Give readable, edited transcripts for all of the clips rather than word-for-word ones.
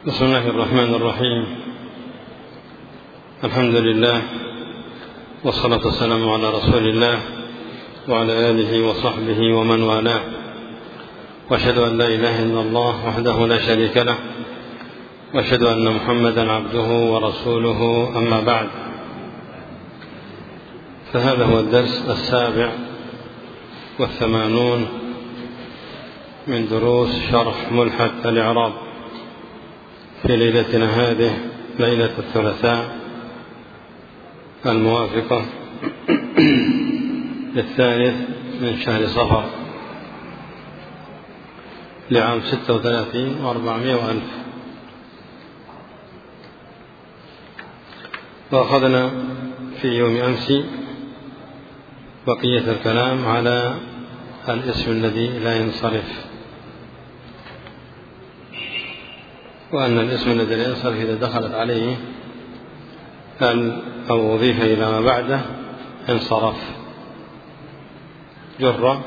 بسم الله الرحمن الرحيم. الحمد لله والصلاة والسلام على رسول الله وعلى آله وصحبه ومن والاه، وأشهد أن لا إله إلا الله وحده لا شريك له، وأشهد أن محمدا عبده ورسوله، أما بعد، فهذا هو الدرس 87 من دروس شرح ملحد الإعراب في ليلتنا هذه، ليلة الثلاثاء الموافقة للثالث من شهر صفر لعام 36 و400 وألف. وأخذنا في يوم أمس بقية الكلام على الاسم الذي لا ينصرف، وأن الاسم الذي لا ينصرف إذا دخلت عليه أو أضيف إلى ما بعده انصرف، جر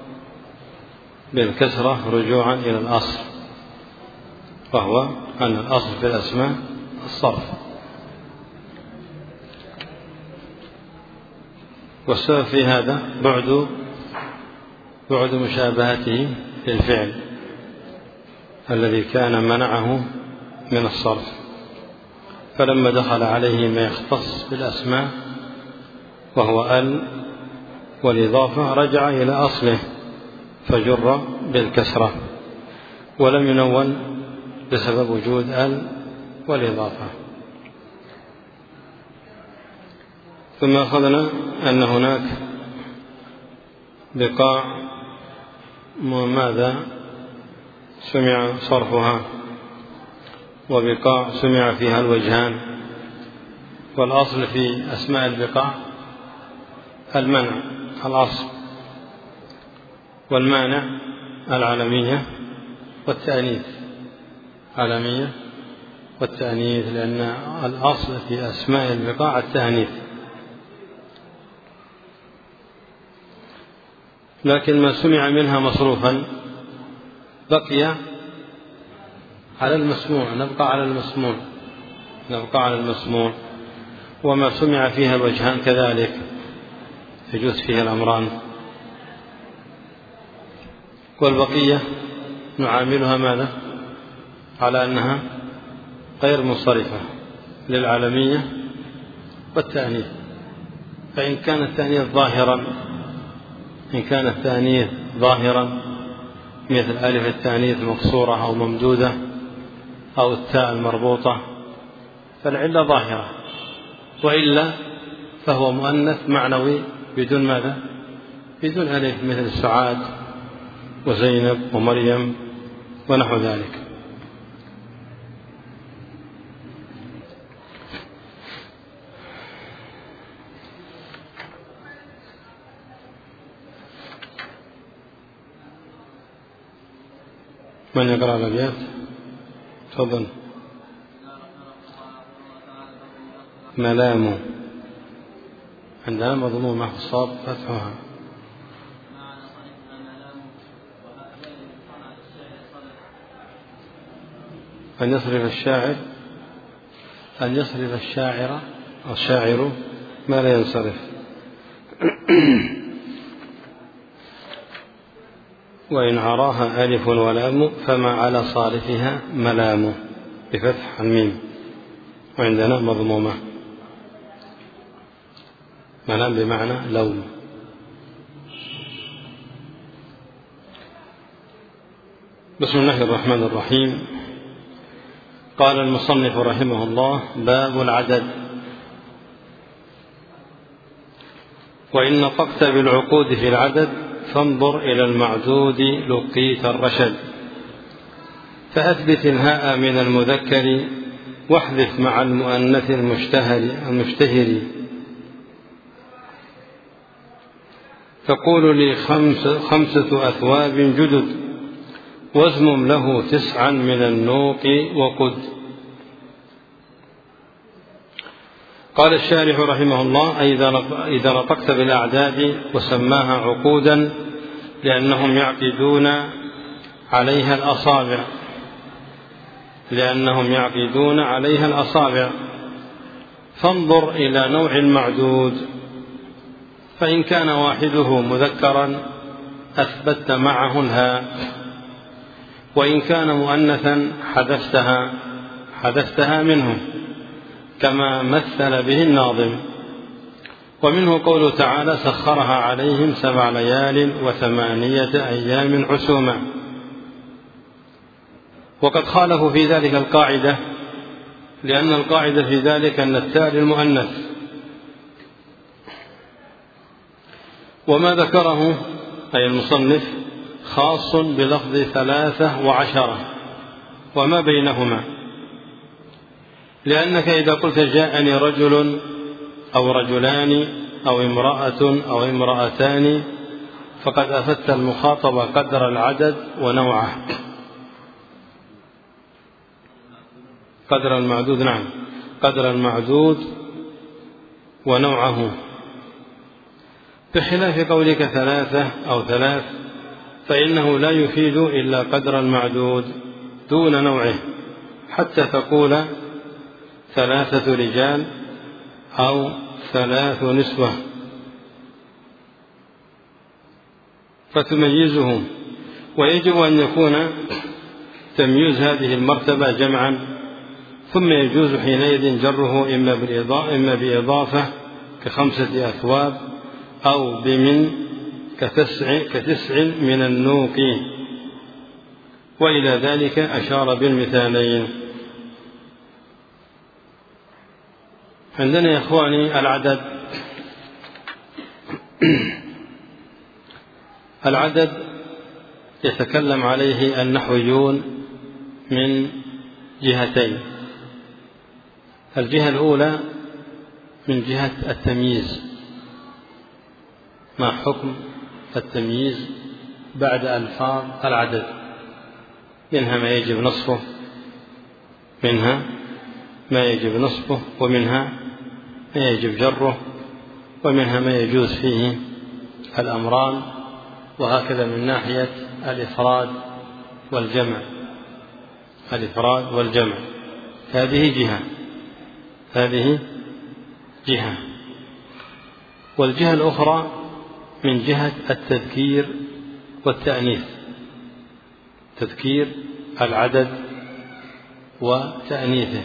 بالكسرة رجوعا إلى الأصل، وهو أن الأصل في الأسماء الصرف. والسبب في هذا بعد مشابهته للفعل الذي كان منعه من الصرف، فلما دخل عليه ما يختص بالأسماء وهو والإضافة رجع إلى أصله فجر بالكسرة، ولم ينون بسبب وجود والإضافة. ثم أخذنا أن هناك بقاع ماذا سمع صرفها، وبقاع سمع فيها الوجهان، والأصل في أسماء البقاع المنع الأصل، والمانع العالمية والتأنيث، عالمية والتأنيث، لأن الأصل في أسماء البقاع التأنيث. لكن ما سمع منها مصروفا بقي على المسموع، نبقى على المسموع، وما سمع فيها الوجهان كذلك يجوز فيها الأمران، والبقية نعاملها ماذا؟ على أنها غير منصرفة للعالمية والتأنيث. فإن كان التأنيث ظاهرا مثل ألف التأنيث مكسورة أو ممدودة أو التاء المربوطة فالعلة ظاهرة، وإلا فهو مؤنث معنوي بدون ماذا؟ بدون ألف، مثل سعاد وزينب ومريم ونحو ذلك. من يقرأ الأبيات؟ تفضل. ملام عندنا مضمومة الصاد فتحها. أن يصرف الشاعر ما لا ينصرف. وإن عراها ألف ولام فما على صارفها ملام بفتح الميم، وعندنا مضمومة، ملام بمعنى لوم. بسم الله الرحمن الرحيم. قال المصنف رحمه الله: باب العدد. وإن نطقت بالعقود في العدد فانظر إلى المعدود لقيت الرشد، فأثبت الهاء من المذكر واحذف مع المؤنث المشتهر، فقول لي 5 أثواب جدد وازمم له 9 من النوق وقد. قال الشارح رحمه الله: إذا نطقت بالأعداد وسماها عقودا لأنهم يعقدون عليها الأصابع، لأنهم يعقدون عليها الأصابع. فانظر إلى نوع المعدود، فإن كان واحده مذكرا أثبتت معه الهاء، وإن كان مؤنثا حذفتها منه كما مثل به الناظم. ومنه قوله تعالى: سخرها عليهم 7 ليال و8 أيام حسوما. وقد خالفوا في ذلك القاعدة، لأن القاعدة في ذلك أن التاء للمؤنث، وما ذكره أي المصنف خاص بلفظ 3 و10 وما بينهما، لأنك إذا قلت جاءني رجل أو رجلان أو امرأة أو امرأتان فقد أفدت المخاطب قدر العدد ونوعه، قدر المعدود، نعم، قدر المعدود ونوعه، بخلاف قولك 3 أو 3 فإنه لا يفيد إلا قدر المعدود دون نوعه، حتى تقول 3 رجال أو 3 نسوة فتميزه. ويجب أن يكون تمييز هذه المرتبة جمعا، ثم يجوز حينئذ جره إما بإضافة ك5 أثواب أو بمن كتسع من النوق، وإلى ذلك أشار بالمثالين. عندنا يا إخواني العدد يتكلم عليه النحويون من جهتين. الجهة الأولى من جهة التمييز، ما حكم التمييز بعد ألفاظ العدد، منها ما يجب نصفه، ومنها ما يجب جره، ومنها ما يجوز فيه الأمران، وهكذا من ناحية الإفراد والجمع. هذه جهة. والجهة الأخرى من جهة التذكير والتأنيث، تذكير العدد وتأنيثه.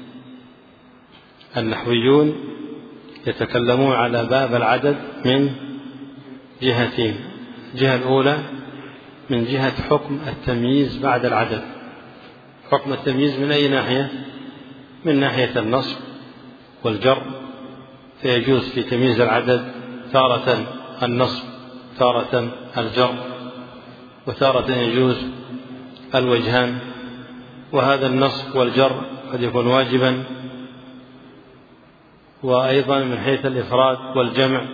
النحويون يتكلمون على باب العدد من جهتين: الجهة الأولى من جهة حكم التمييز بعد العدد. حكم التمييز من أي ناحية؟ من ناحية النصب والجر، فيجوز في تمييز العدد تارة النصب، تارة الجر، وتارة يجوز الوجهان. وهذا النصب والجر قد يكون واجبا، وأيضا من حيث الإفراد والجمع.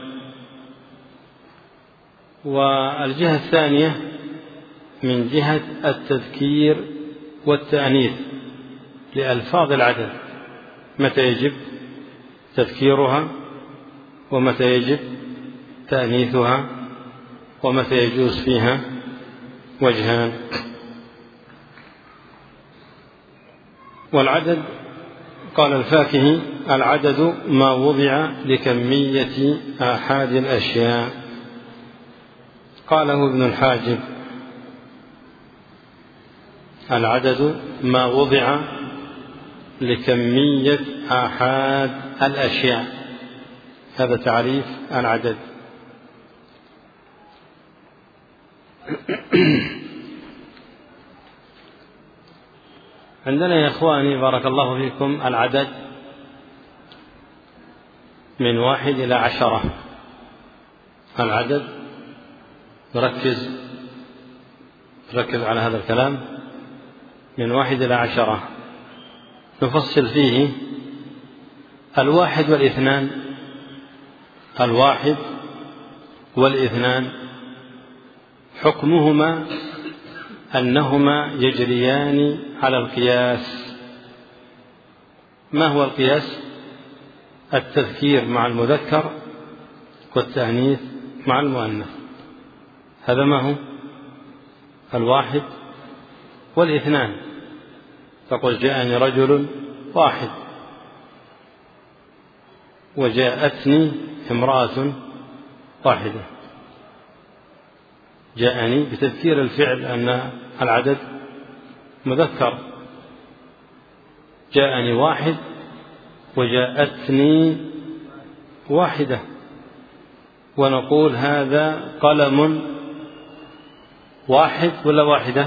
والجهة الثانية من جهة التذكير والتأنيث لألفاظ العدد، متى يجب تذكيرها، ومتى يجب تأنيثها، ومتى يجوز فيها وجهان. والعدد قال الفاكهي: العدد ما وضع لكمية آحاد الأشياء. قاله ابن الحاجب: العدد ما وضع لكمية آحاد الأشياء. هذا تعريف العدد. عندنا يا إخواني بارك الله فيكم العدد من 1 إلى 10. العدد ركز على هذا الكلام، من 1 إلى 10 نفصل فيه 1 و2. 1 و2 حكمهما أنهما يجريان على القياس. ما هو القياس؟ التذكير مع المذكر والتأنيث مع المؤنث. هذا ما هو 1 و2. تقول جاءني رجل واحد، وجاءتني امرأة واحدة. جاءني بتذكير الفعل أن العدد مذكر، جاءني واحد وجاءتني واحدة، ونقول هذا قلم واحد ولا واحدة؟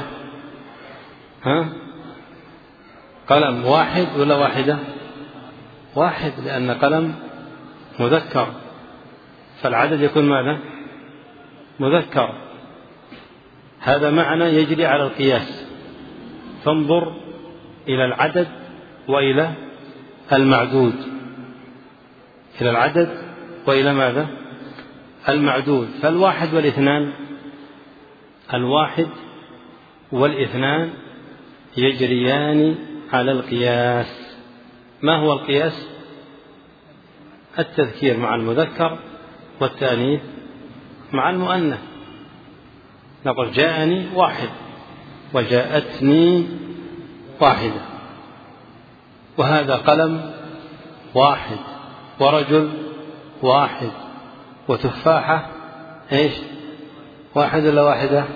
قلم واحد ولا واحدة؟ واحد، لأن قلم مذكر، فالعدد يكون ماذا؟ مذكر. هذا معنى يجري على القياس، تنظر إلى العدد وإلى المعدود، إلى العدد وإلى ماذا؟ المعدود. فالواحد والاثنان، الواحد والاثنان يجريان على القياس. ما هو القياس؟ التذكير مع المذكر والتأنيث مع المؤنث. نقول جاءني واحد وجاءتني واحدة، وهذا قلم واحد ورجل واحد وتفاحة ايش؟ واحد ولا واحدة؟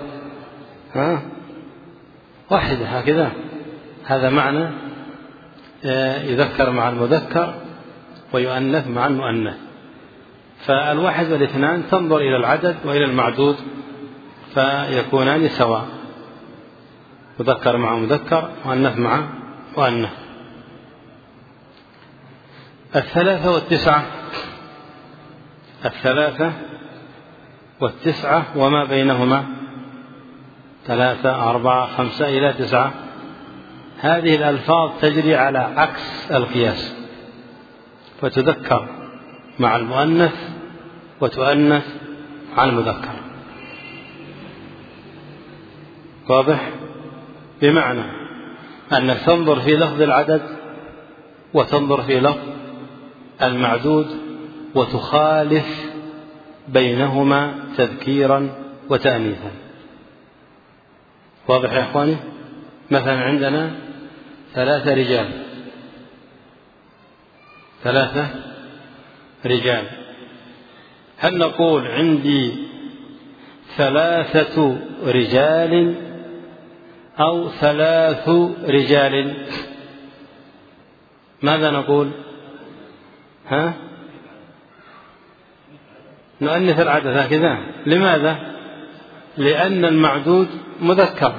واحدة، هكذا. هذا معنى يذكر مع المذكر ويؤنث مع المؤنث. فالواحد والاثنان تنظر إلى العدد وإلى المعدود فيكونان سواء، مذكر مع مذكر، مؤنث مع مؤنث. 3 والتسعة، 3 والتسعة وما بينهما، 3 4 5 إلى 9. هذه الألفاظ تجري على عكس القياس، فتذكر مع المؤنث وتؤنث مع المذكر. واضح؟ بمعنى أنك تنظر في لفظ العدد وتنظر في لفظ المعدود وتخالف بينهما تذكيرا وتأنيثا. واضح يا إخواني؟ مثلا عندنا 3 رجال، 3 رجال، هل نقول عندي 3 رجال أو 3 رجال؟ ماذا نقول؟ نؤنث العدد هكذا. لماذا؟ لأن المعدود مذكر،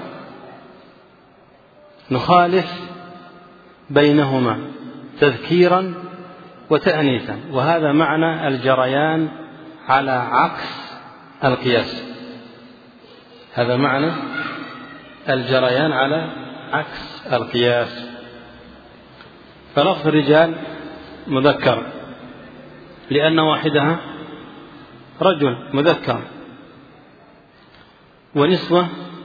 نخالف بينهما تذكيرا وتأنيثا، وهذا معنى الجريان على عكس القياس. هذا معنى الجريان على عكس القياس. فلفظ الرجال مذكر لأن واحدها رجل مذكر، ونسوة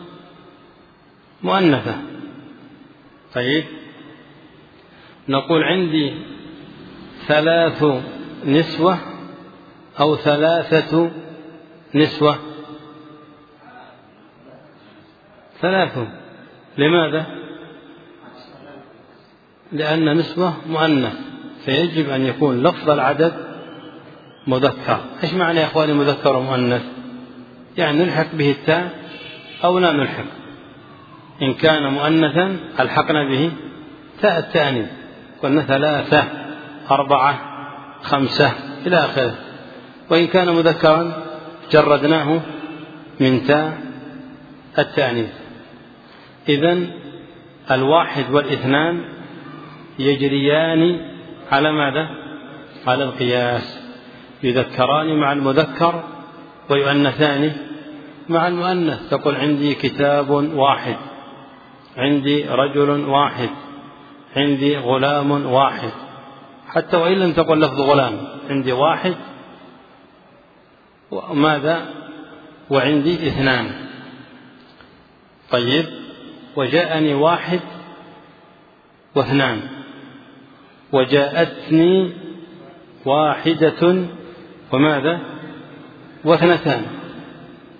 مؤنثة. طيب، نقول عندي 3 نسوة أو 3 نسوة؟ 3. لماذا؟ لأن نسوة مؤنث، فيجب أن يكون لفظ العدد مذكر. إيش معنى يا إخواني مذكر ومؤنث؟ يعني نلحق به التاء أو لا نلحق. إن كان مؤنثا ألحقنا به تاء التأنيث، قلنا 3 4 5 إلى آخره. وإن كان مذكرا جردناه من تاء التأنيث. إذن الواحد والاثنان يجريان على ماذا؟ على القياس، يذكران مع المذكر ويؤنثان مع المؤنث. تقول عندي كتاب واحد، عندي رجل واحد، عندي غلام واحد، حتى وإن لم تقل لفظ غلام، عندي واحد وماذا؟ وعندي 2. طيب، وجاءني 1 و2، وجاءتني 1 وماذا؟ و2.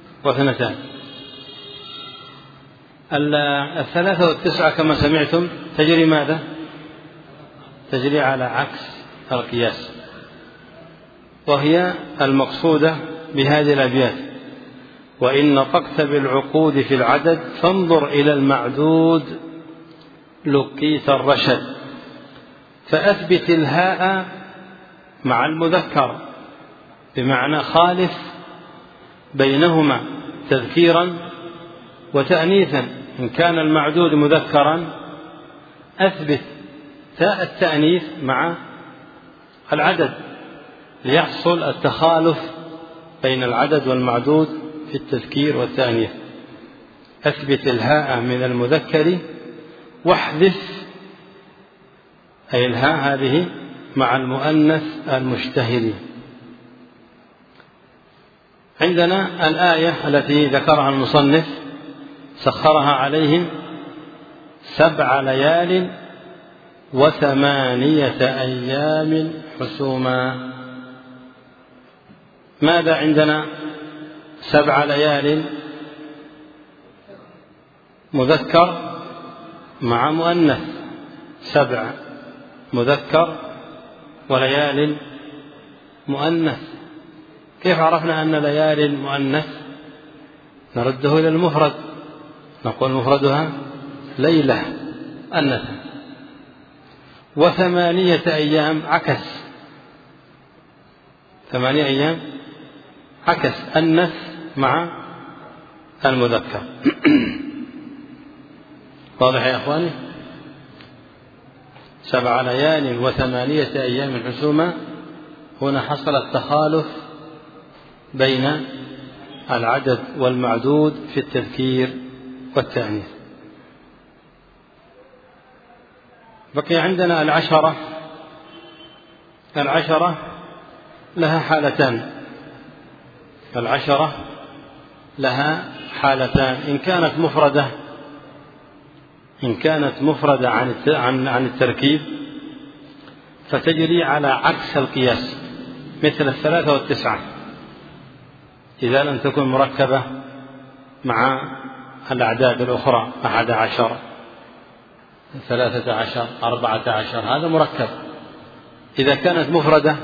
3 و9 كما سمعتم تجري ماذا؟ تجري على عكس القياس، وهي المقصودة بهذه الأبيات: وإن نطقت بالعقود في العدد فانظر إلى المعدود لقيت الرشد. فأثبت الهاء مع المذكر، بمعنى خالف بينهما تذكيرا وتأنيثا. إن كان المعدود مذكرا أثبت تاء التأنيث مع العدد ليحصل التخالف بين العدد والمعدود في التذكير والتأنيث. أثبت الهاء من المذكر واحذف، أي الهاء هذه مع المؤنث المشتهر. عندنا الآية التي ذكرها المصنف: سخرها عليهم 7 ليال و8 أيام حسوما. ماذا عندنا؟ 7 ليال مذكر مع مؤنث، 7 مذكر وليال مؤنث. كيف عرفنا أن ليال مؤنث؟ نرده إلى المفرد، نقول مفردها ليلة أنثى. و8 أيام عكس، 8 أيام عكس أنث مع المذكر. واضح يا أخواني؟ 7 ليال و8 أيام حسوما. هنا حصل التخالف بين العدد والمعدود في التذكير والتأنيث. بقي عندنا 10. 10 لها حالتان. 10 لها حالتان: إن كانت مفردة عن التركيب فتجري على عكس القياس، مثل 3 و9 إذا لم تكن مركبة مع الأعداد الأخرى، 11 13 14، هذا مركب. إذا كانت مفردة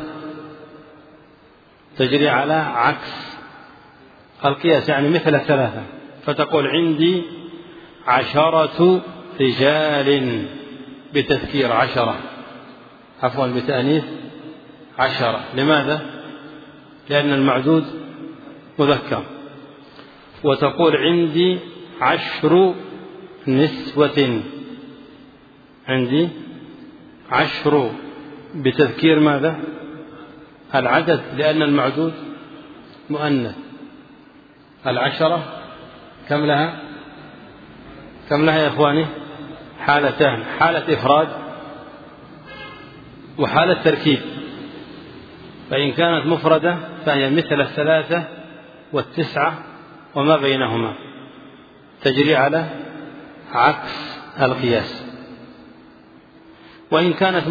تجري على عكس القياس، يعني مثل 3، فتقول عندي 10 رجال بتذكير 10، عفوا بتأنيث 10. لماذا؟ لأن المعدود مذكر. وتقول عندي 10 نسوة، عندي 10 بتذكير ماذا؟ العدد، لأن المعدود مؤنث. 10 كم لها يا إخواني؟ حالتان: حالة إفراد وحالة تركيب. فإن كانت مفردة فهي مثل 3 و9 وما بينهما، تجري على عكس القياس. وإن كانت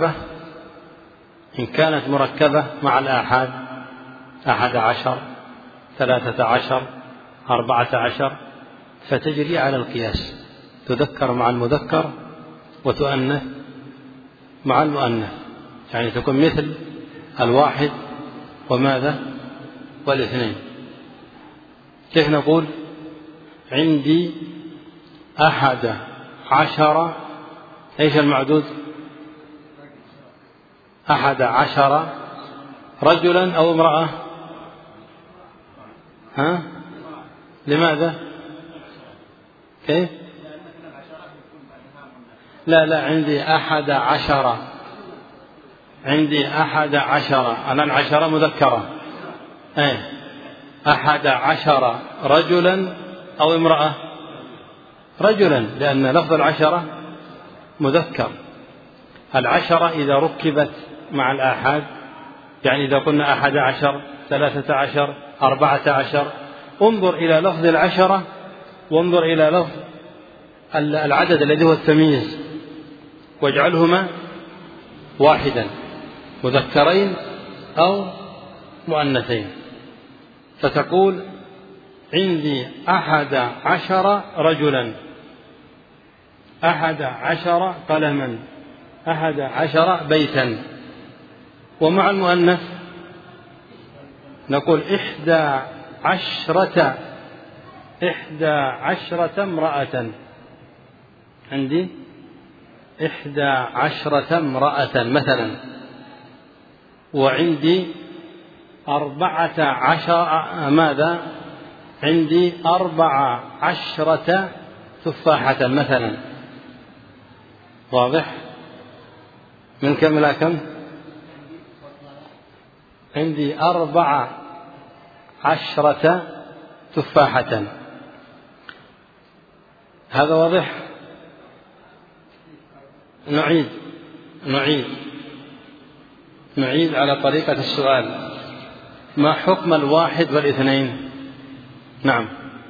مركبة مع الآحاد، 11 13 14، فتجري على القياس، تذكر مع المذكر وتؤنث مع المؤنث، يعني تكون مثل 1 وماذا؟ و2. كيف نقول؟ عندي 11. ايش المعدود؟ 11 رجلا أو امرأة؟ لماذا؟ كيف؟ لا عندي 11. عندي 11 الآن 10 مذكرة. 11 رجلا أو امرأة؟ رجلا، لأن لفظ 10 مذكر. 10 إذا ركبت مع الآحاد، يعني إذا قلنا 11 13 14، انظر إلى لفظ 10 وانظر إلى لفظ العدد الذي هو التمييز، واجعلهما واحدا، مذكرين أو مؤنثين. فتقول عندي 11 رجلا، 11 قلما، 11 بيتا. ومع المؤنث نقول 11 امرأة. عندي 11 امرأة مثلا، وعندي 14 ماذا؟ عندي 14 تفاحة مثلا. واضح؟ من كم إلى كم؟ عندي 14 تفاحة. هذا واضح؟ نعيد على طريقة السؤال. ما حكم الواحد والاثنين؟ نعم،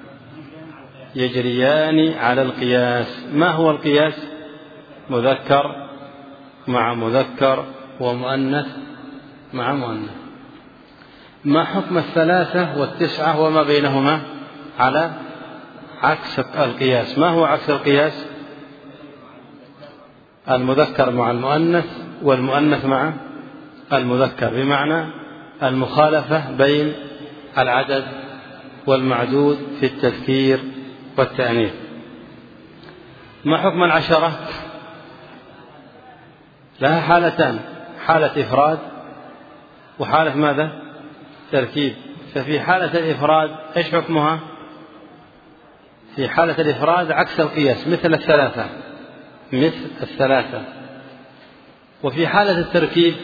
يجريان على القياس. ما هو القياس؟ مذكر مع مذكر ومؤنث مع مؤنث. ما حكم 3 و9 وما بينهما على عكس القياس؟ ما هو عكس القياس؟ المذكر مع المؤنث والمؤنث مع المذكر، بمعنى المخالفة بين العدد والمعدود في التذكير والتأنيث. ما حكم 10؟ لها حالتان، حالة إفراد وحالة ماذا؟ تركيب. ففي حالة الإفراد إيش حكمها؟ في حالة الإفراد عكس القياس، مثل الثلاثة. وفي حالة التركيب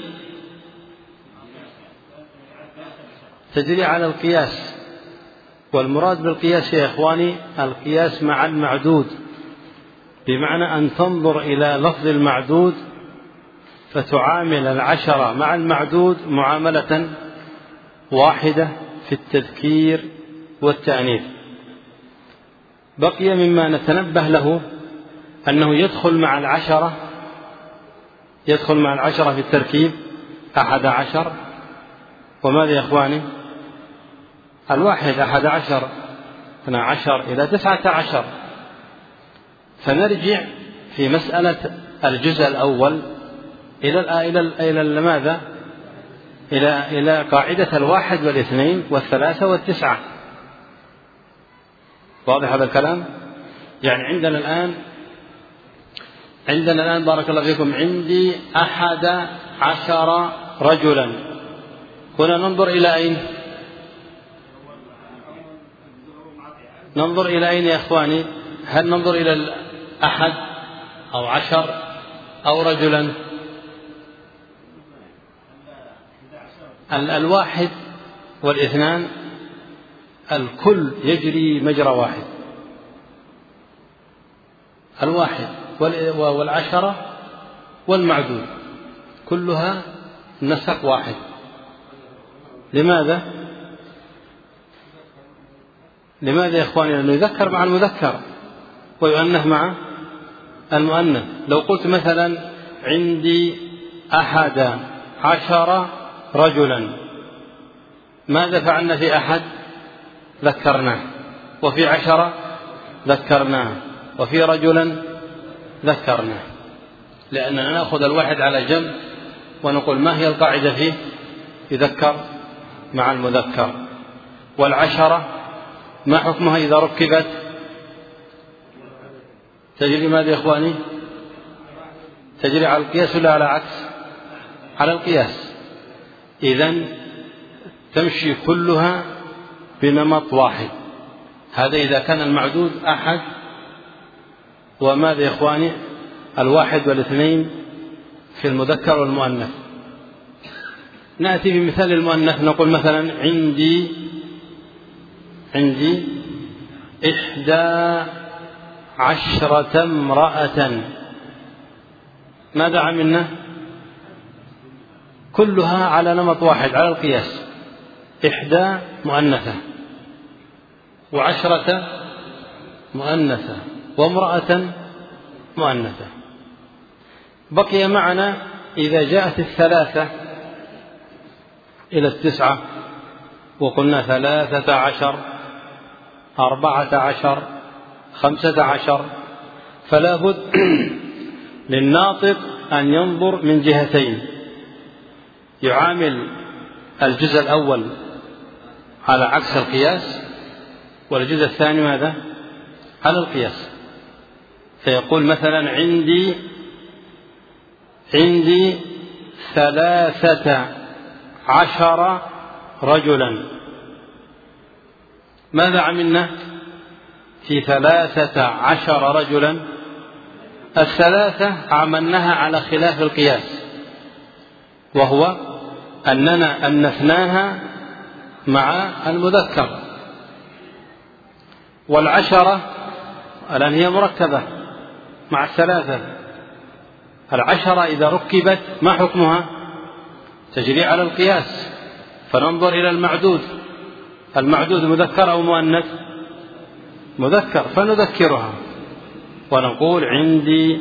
تجري على القياس. والمراد بالقياس يا إخواني القياس مع المعدود، بمعنى أن تنظر إلى لفظ المعدود فتعامل 10 مع المعدود معاملة واحدة في التذكير والتأنيث. بقي مما نتنبه له أنه يدخل مع 10 في التركيب 11. وماذا يا إخواني؟ الواحد 11 12 إلى 19. فنرجع في مسألة الجزء الأول إلى ماذا؟ إلى قاعدة 1 و2 و3 و9. واضح هذا الكلام؟ يعني عندنا الآن بارك الله فيكم عندي 11 رجلا. هنا ننظر إلى أين؟ ننظر إلى أين يا إخواني؟ هل ننظر إلى 1 أو 10 أو رجلا؟ 1 و2 الكل يجري مجرى واحد. 1 و10 والمعدود كلها نسق واحد. لماذا يا إخواني؟ لأنه يذكر مع المذكر ويؤنث مع المؤنث. لو قلت مثلا عندي 11 رجلا، ماذا فعلنا في 1؟ ذكرناه، وفي 10 ذكرناه، وفي رجلا ذكرناه. لأننا نأخذ الواحد على جنب ونقول ما هي القاعدة فيه؟ يذكر مع المذكر. 10 ما حكمها إذا ركبت؟ تجري ماذا يا إخواني؟ تجري على القياس ولا على عكس؟ على القياس. إذن تمشي كلها بنمط واحد. هذا إذا كان المعدود 1 وماذا يا إخواني؟ 1 و2 في المذكر والمؤنث. نأتي بمثال المؤنث، نقول مثلا عندي 11 امرأة. ماذا عملنا؟ كلها على نمط واحد على القياس. 1 مؤنثة، و10 مؤنثة، وامرأة مؤنثة. بقي معنا إذا جاءت 3 إلى 9 وقلنا 13 14 15، فلا بد للناطق أن ينظر من جهتين، يعامل الجزء الأول على عكس القياس، والجزء الثاني ماذا؟ على القياس. فيقول مثلا عندي 13 رجلا. ماذا عملنا في 13 رجلا؟ الثلاثة عملناها على خلاف القياس، وهو أننا أنثناها مع المذكر، والعشرة الآن هي مركبة مع الثلاثة. العشرة إذا ركبت ما حكمها؟ تجري على القياس، فننظر إلى المعدود مذكر أو مؤنث؟ مذكر، فنذكرها ونقول عندي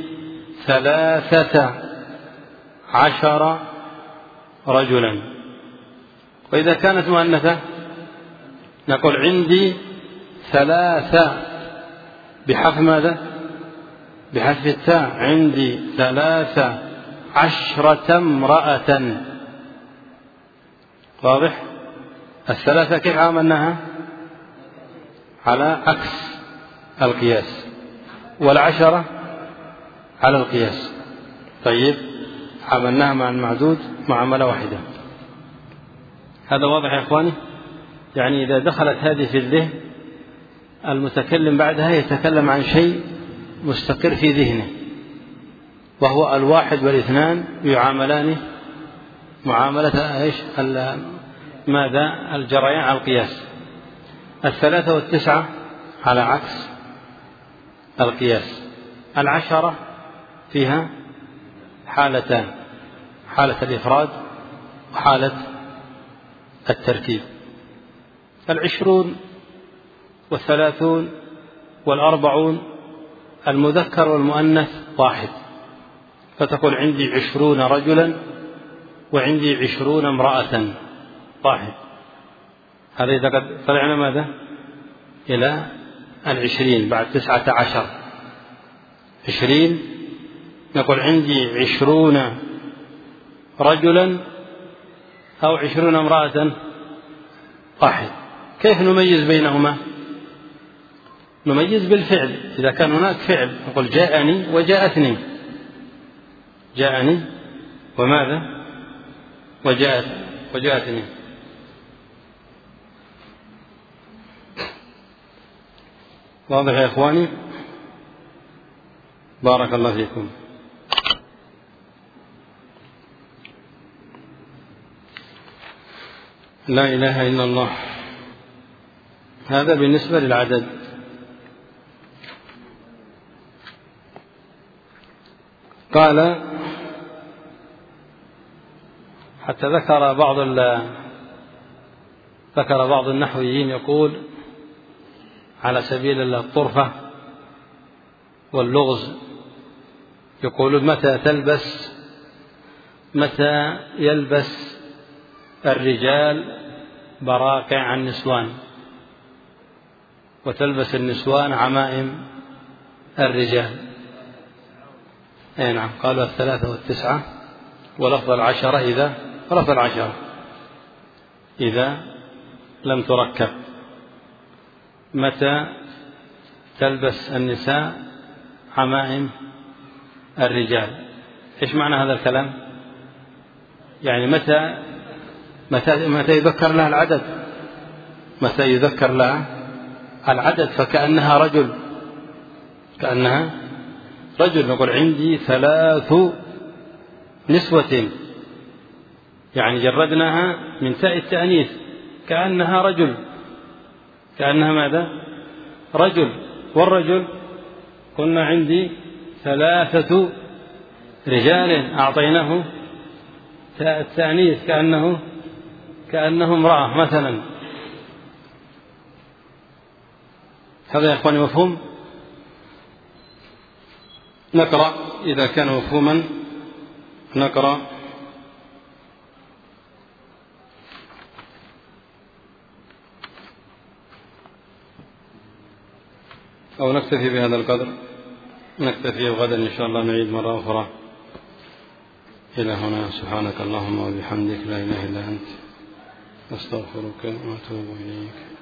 13 رجلا. وإذا كانت مؤنثة نقول عندي 3 بحذف ماذا؟ بحذف التاء، عندي 13 امرأة. واضح؟ الثلاثة كيف عاملناها؟ على عكس القياس، والعشرة على القياس. طيب، عملناها مع المعدود معاملة واحدة. هذا واضح يا إخواني؟ يعني إذا دخلت هذه في الذهن، المتكلم بعدها يتكلم عن شيء مستقر في ذهنه، وهو الواحد والاثنان يعاملان معاملة إيش؟ ماذا؟ الجريان على القياس. 3 و9 على عكس القياس. 10 فيها حالتان، حالة الإفراد وحالة التركيب. 20 و30 و40 المذكر والمؤنث واحد، فتقول عندي 20 رجلا وعندي 20 امرأة، واحد. هذا إذا قد طلعنا ماذا؟ إلى 20 بعد 19. 20 نقول عندي 20 رجلا أو 20 امرأة، واحد. كيف نميز بينهما؟ نميز بالفعل. إذا كان هناك فعل نقول جاءني وجاءتني، جاءني وماذا؟ وجاءتني. واضح يا إخواني؟ بارك الله فيكم. لا إله إلا الله. هذا بالنسبة للعدد. قال حتى ذكر بعض النحويين يقول على سبيل الطرفة واللغز، يقول متى يلبس الرجال براقع النسوان، وتلبس النسوان عمائم الرجال. أي نعم، قالوا 3 و9 ولفظ 10 إذا لم تركب. متى تلبس النساء عمائم الرجال؟ إيش معنى هذا الكلام؟ يعني متى يذكر لها العدد؟ متى يذكر لها العدد فكأنها رجل، نقول عندي 3 نسوة، يعني جردناها من تاء التأنيث، كأنها رجل، كأنها ماذا؟ رجل. والرجل قلنا عندي 3 رجال، أعطيناه تاء التأنيث كأنه امرأة مثلا. هذا يا أخواني مفهوم؟ نقرأ إذا كان مفهوما، نقرأ. أو نكتفي بهذا القدر. نكتفي، وغدا إن شاء الله نعيد مرة أخرى. إلى هنا، سبحانك اللهم وبحمدك، لا إله إلا أنت، أستغفرك وأتوب إليك.